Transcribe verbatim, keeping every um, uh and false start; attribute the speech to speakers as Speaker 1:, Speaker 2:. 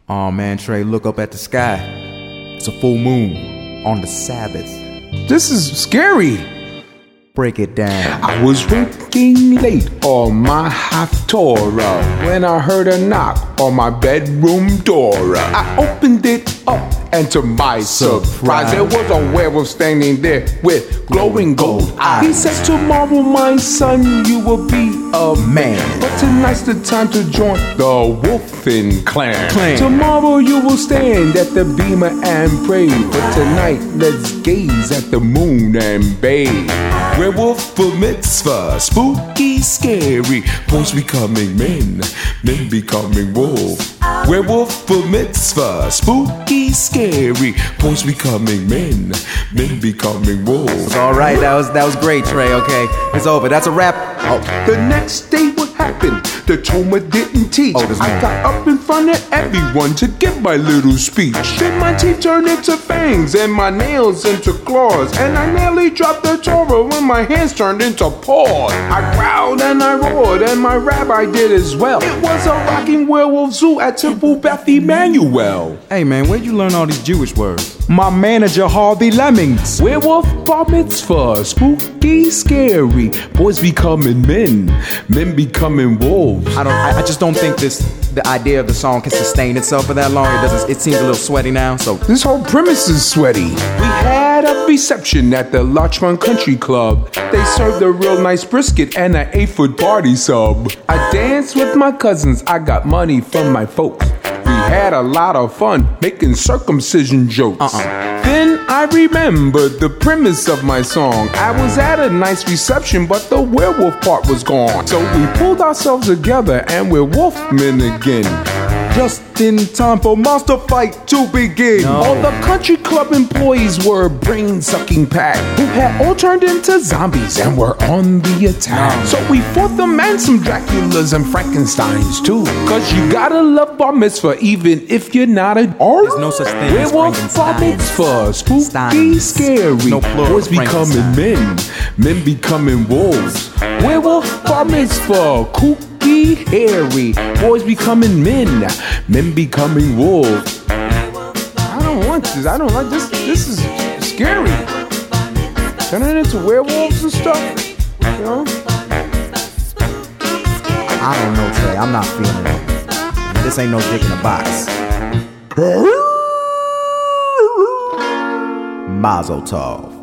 Speaker 1: Oh man, Trey, look up at the sky. It's a full moon on the Sabbath.
Speaker 2: This is scary.
Speaker 1: Break it down.
Speaker 2: I was working late on my Haftorah when I heard a knock on my bedroom door. I opened it up, and to my surprise, there was a werewolf standing there with glowing gold eyes. He said, "Tomorrow, my son, you will be a man, but tonight's the time to join the Wolfen clan.
Speaker 1: Clan.
Speaker 2: Tomorrow you will stand at the beamer and pray, but tonight let's gaze at the moon and bathe." Werewolf for mitzvah, spooky, scary. Boys becoming men, men becoming wolves. Werewolf for mitzvah, spooky, scary. Boys becoming men, men becoming wolves.
Speaker 1: All right, that was that was great, Trey. Okay, it's over. That's a wrap.
Speaker 2: Oh. The next day, what happened? The Toma didn't teach.
Speaker 1: Oh, this
Speaker 2: I
Speaker 1: man.
Speaker 2: got up in front of everyone to give my little speech. Then my teeth turned into fangs and my nails into claws, and I nearly dropped the Torah when my hands turned into paws. I growled and I roared, and my rabbi did as well. It was a rocking werewolf zoo at Temple Beth Emmanuel.
Speaker 1: Hey man, where'd you learn all these Jewish words?
Speaker 2: My manager Harvey Lemmings. Werewolf bar mitzvah, spooky, scary. Boys becoming men, men becoming wolves.
Speaker 1: I don't. I, I just don't think this. The idea of the song can sustain itself for that long. It doesn't. It seems a little sweaty now. So
Speaker 2: This whole premise is sweaty. We had a reception at the Larchmont Country Club. They served a real nice brisket and an eight-foot party sub. I danced with my cousins. I got money from my folks. We had a lot of fun making circumcision jokes.
Speaker 1: Uh-uh.
Speaker 2: Then I remembered the premise of my song. I was at a nice reception, but the werewolf part was gone. So we pulled ourselves together and we're wolfmen again. Just in time for monster fight to begin.
Speaker 1: No.
Speaker 2: All the country club employees were a brain-sucking pack who had all turned into zombies and were on the attack.
Speaker 1: No.
Speaker 2: So we fought them and some Draculas and Frankensteins too. Cause you gotta love bar mitzvah even if you're not a art.
Speaker 1: There's no such thing as
Speaker 2: Werewolf bar
Speaker 1: Frankensteins.
Speaker 2: mitzvah, spooky,
Speaker 1: Steins.
Speaker 2: scary.
Speaker 1: No plural
Speaker 2: Boys becoming men, men becoming wolves. Werewolf bar mitzvah, kooky, hairy. Boys becoming men, men becoming wolves. I don't want this. I don't like this. This is scary. Turning into werewolves and stuff. You know?
Speaker 1: I don't know, Trey. I'm not feeling it. This ain't no dick in a box. Mazel tov.